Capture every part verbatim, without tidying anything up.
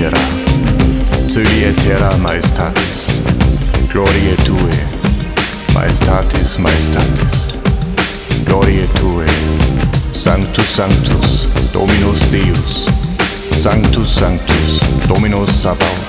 Aetera, Coeli Aetera Maestatis, Gloriae Tue, Maestatis Maestatis, Gloriae Tue, Sanctus Sanctus, Dominus Deus, Sanctus Sanctus, Dominus Sabaoth.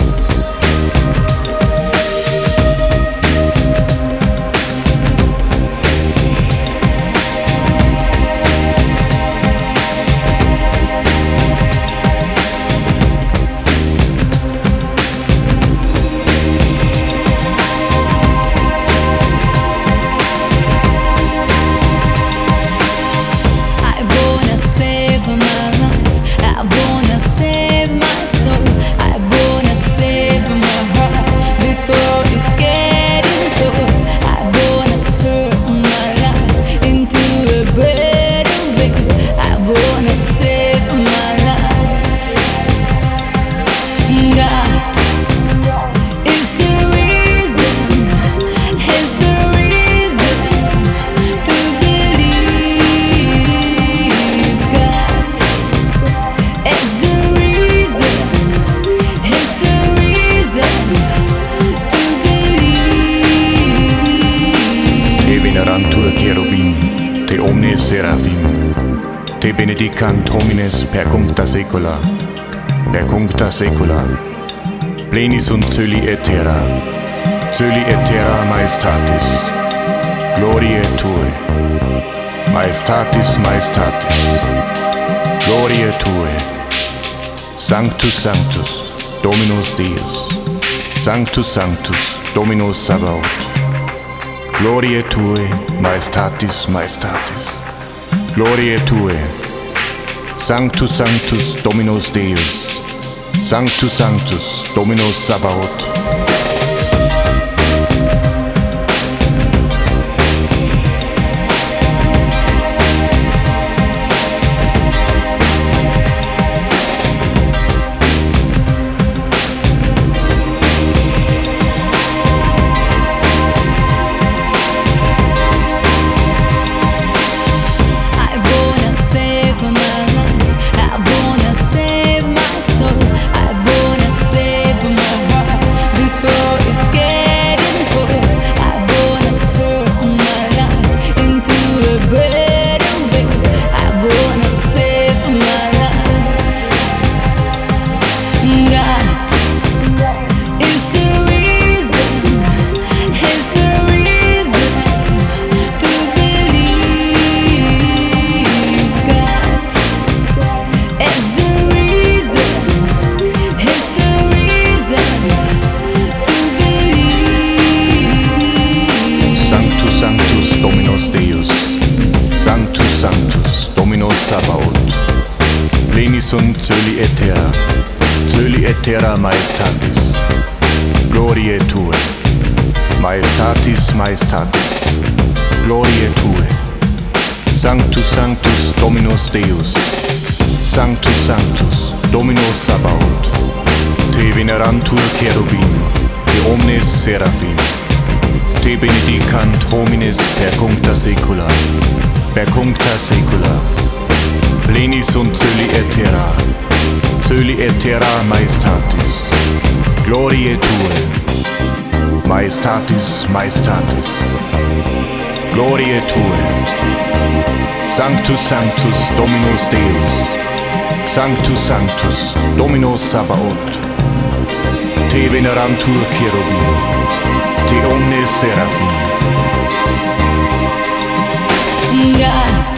Te omnes seraphim, te benedicant homines per cuncta saecula, per cuncta saecula, pleni sunt coeli Aetera, coeli Aetera Maestatis, Gloriae Tue, Maestatis Maestatis, Gloriae Tue, Sanctus Sanctus, Dominus Deus, Sanctus Sanctus, Dominus Sabaoth, Gloriae Tue, Maestatis Maestatis, Gloriae Tue, Sanctus Sanctus, Dominus Deus, Sanctus Sanctus, Dominus Sabaoth. Pleni sunt coeli Aetera, coeli Aetera Maestatis, Gloriae Tue, Maestatis Maestatis, Gloriae Tue, Sanctus Sanctus, Dominus Deus, Sanctus Sanctus, Dominus Sabaoth. Te venerantur cherubim, te omnes seraphim, te benedicant homines per cuncta saecula, per cuncta saecula, pleni sunt coeli Aetera, coeli Aetera Maestatis, Gloriae Tue, Maestatis Maestatis, Gloriae Tue, Sanctus Sanctus, Dominus Deus, Sanctus Sanctus, Dominus Sabaoth. Te venerantur cherubim, te omnes seraphim. God.